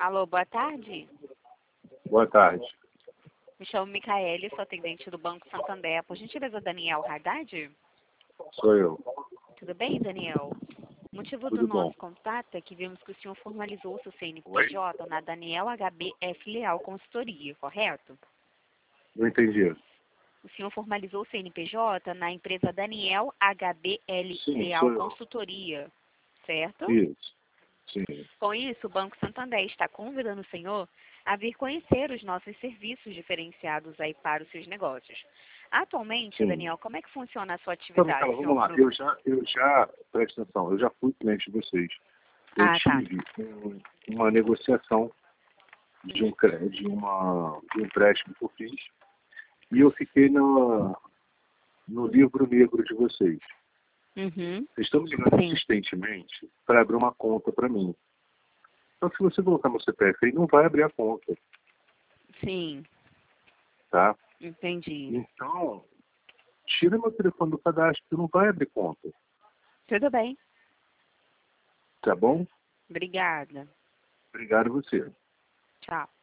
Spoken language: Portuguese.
Alô, boa tarde. Boa tarde. Me chamo Micaele, sou atendente do Banco Santander. Por gentileza, Daniel Haddad? Sou eu. Tudo bem, Daniel? O motivo do Tudo bom. nosso contato é que vimos que o senhor formalizou seu CNPJ na Daniel HBF Leal Consultoria, correto? Não entendi. O senhor formalizou o CNPJ na empresa Daniel HBL Sim, Leal sou eu. Consultoria, certo? Isso. Sim. Com isso, o Banco Santander está convidando o senhor a vir conhecer os nossos serviços diferenciados aí para os seus negócios. Atualmente, Sim. Daniel, como é que funciona a sua Então, atividade? Micaela, vamos lá. Presta atenção, eu já fui cliente de vocês. Eu Ah, tá. tive uma negociação de um empréstimo que eu fiz e eu fiquei no livro negro de vocês. Uhum. Vocês estão me ligando Sim. insistentemente para abrir uma conta para mim. Então, se você colocar meu CPF aí, não vai abrir a conta, Sim, tá? entendi. Então, tira meu telefone do cadastro, que não vai abrir conta, Tudo bem. tá bom? Obrigada. Obrigado a você. Tchau.